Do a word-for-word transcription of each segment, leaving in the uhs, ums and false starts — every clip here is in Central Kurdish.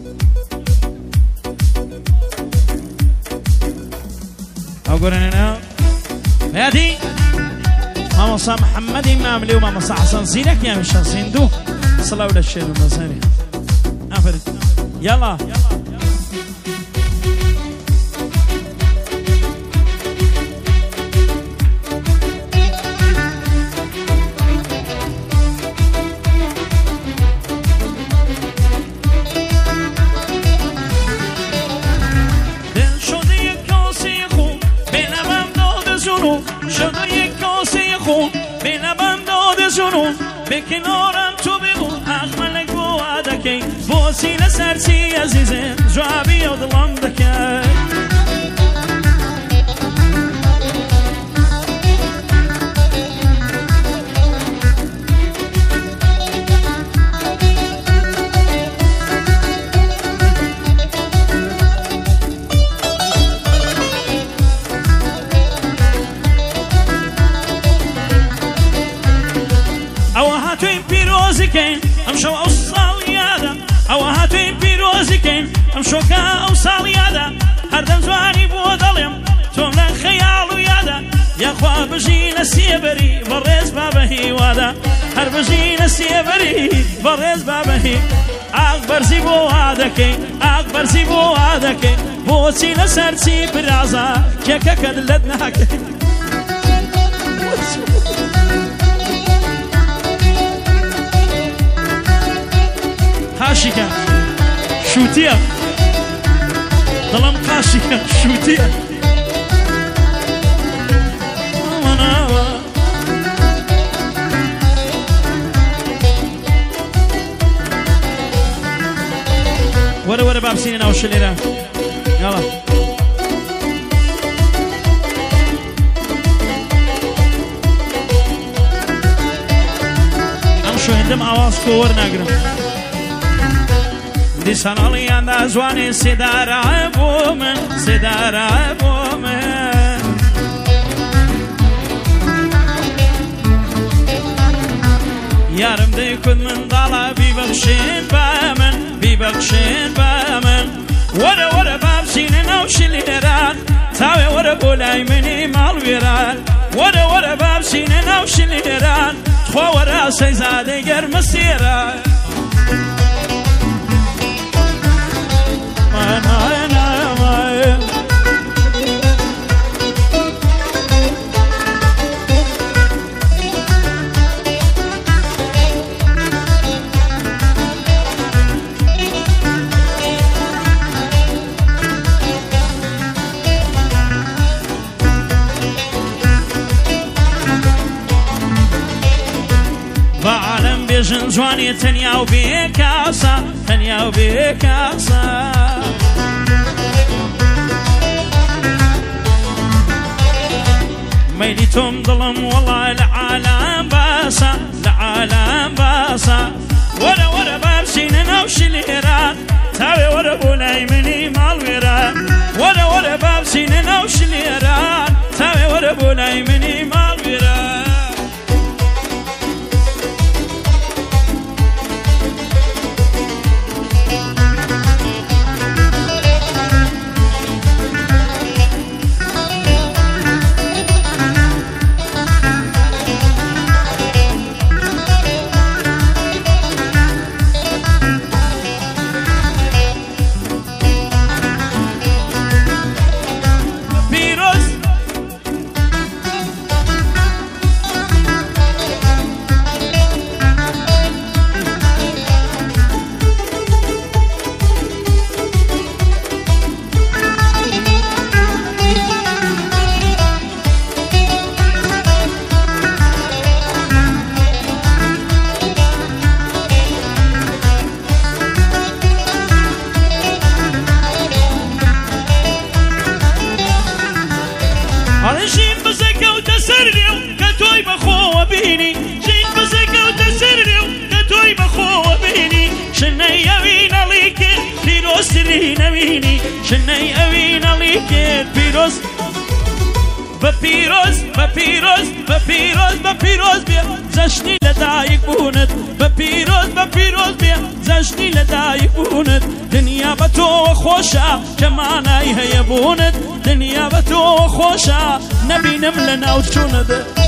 أقول أنا هادي ماما صا محمد إمام لي وماما صا حسن زينك يا مش صندوق صلاة ولا الشيء المساني أفرد يلا بکنارم تو بگو حق ملک بو عدکی بوسی لسرسی عزیزم جوابی و دلم دکی امشو اوصال يادا او هاتوي بيروزكين امشو كا اوصال يادا هردم زواني بودلم توم لخيال يادا يا خوا بجينا السيبري بريز بابه وادا هر بجينا السيبري بريز بابه اكبر زيبو هذاكي اكبر زيبو هذاكي بوسي لسرسي برازا كيكا كدلتنا هكي قاشيكا شوتيا ظلم قاشيكا شوتيا ورا ورا باب سينا وشليرا يلا امشو هندم اواز كور ناقرم دي سنالي عند أزواني سدار عبومن سدار عبومن يارم دي كد من ضالا بيبخشين بامن بيبخشين بامن ورا ورا باب سينين أو شليران تاوي ورا بولاي مني مال ويران ورا ورا باب سينين أو شليران تخوا ورا سيزادي غير مسيران بعالم بيجن جواني تنيا وبيكاسا تنيا وبيكاسا ميلتهم ظلم والله العالم باسا العالم باسا ورا ورا بابسيننا وشليران تاوي ورا بولاي مني مال ويران ورا ورا بابسيننا وشليران تاوي ورا بولاي مني مال ويران جين بزكا وتسرني كتوي بخوة بيني جين بزكا وتسرني كتوي بخوة بيني شني أوين عليك بيروس ترين بيني شني أوين عليك بيروس ببيروس ببيروس ببيروس ببيروس بيا زشني لدايك بونت ببيروس ببيروس بيا زەژنی لەدایک بوونت دنیا بە تۆ خۆشە کەمانای هەیە بوونت دنیا بە تۆ خۆشە نەبینم لە ناو چوونت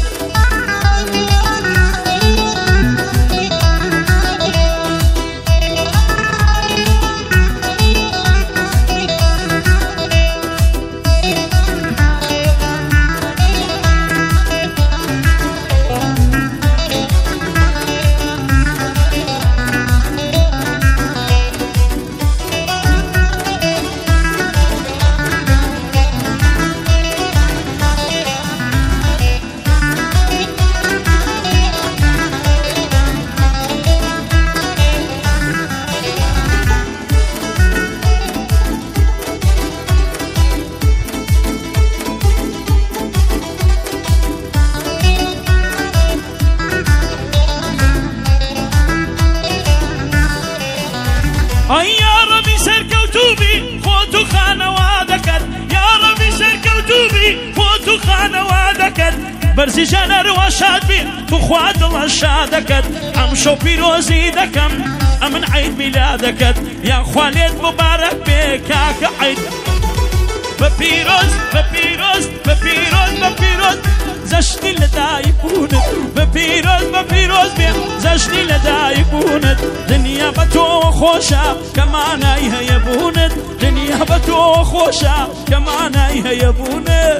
ئەی یاڕەبی سەرکەوتوبی خۆت و خانەوادەکەت یاڕەبی سەرکەوتوبی خۆت و خانەوادەکەت بەرزی ژەنەرەوە شاد بی تو خوا دڵە شادەکەت ئەمشەو پیرۆزی دەکەم ئەمن عید میلادەکەت یاخوا لێت مبارەک بێ کاکە عید بە پیرۆز بە پیرۆز بە پیرۆز بە پیرۆز زەشنی لەدایک بوونت بە پیرۆز بە پیرۆز بێ زەشنی لەدایک بوونت دنیا بە تۆ خۆشە کەمانای هەیە بوونت دنیا بە تۆ خۆشە کەمانای هەیە بوونت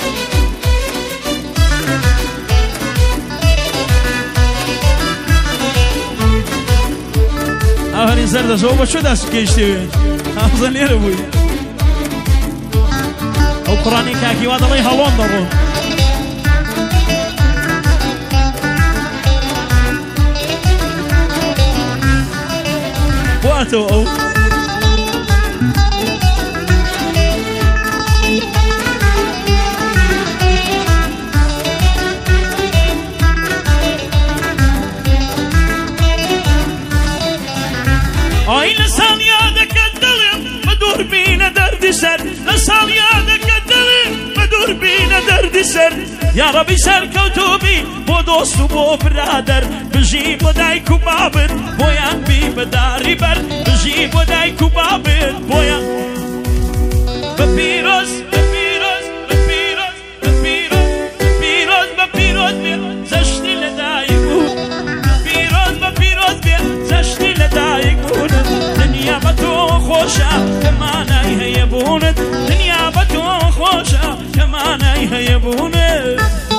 ئاهەری زەردەشەوە بە چۆ دەست گەیشتەوێ ئازە لێرە بووی ئەو قوڕانی کاکی وا دەڵێ هەڵۆن دەڕۆ واتەوە ئەو ئای لە ساڵیادەکەت دەڵێم بە دووربینە دەردی سەر لە ساڵیادەکەت دەڵێم بە دووربینە دەردی سەر یاڕەبی سەرکەوتوبی بۆ دۆست و بۆ برادەر بژی بۆ دایک و بابت بۆیان بی بەداری بەر بژی بۆ دایک و بابت بۆیان بە پیرۆز بە پیرۆز بە پیرۆز بە پیرۆز بە پیرۆز بە پیرۆز بێ زەشنی لەدایک بوون بە پیرۆز بە پیرۆز بێ زەشنی لەدایک بوونت دنیا بە تۆ خۆشە کەمانای هەیە بوونت دنیا بە تۆ خۆشە کەمانای هەیە بوونت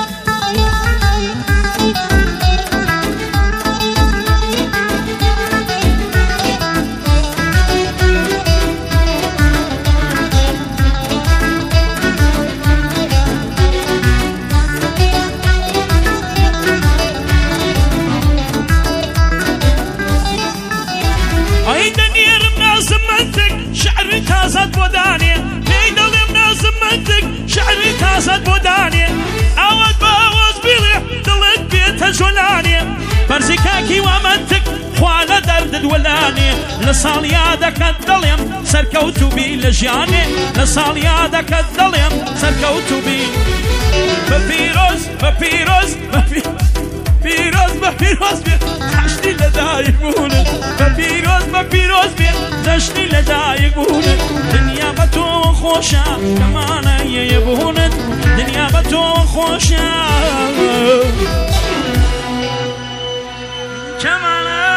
تازت بودانیه پیدالم نازم منطق شعری تازت بودانیه عوض باوز بیلی دلت بیت جولانیه برزی کاکی و منطق خواله درد دولانیه لسال یادکت دلیم سرکوتو بی لجیانیه لسال یادکت دلیم سرکوتو بی بپیروز بپیروز بپیروز پیروز بە پیرۆز بێ زەشنی لەدایک بوونت بە پیرۆز بە پیرۆز بێ زەشنی لەدایک بوونت دنیا بە تۆ خۆشە کەمانایە بوونت دنیا بە تۆ خۆشە کەمانە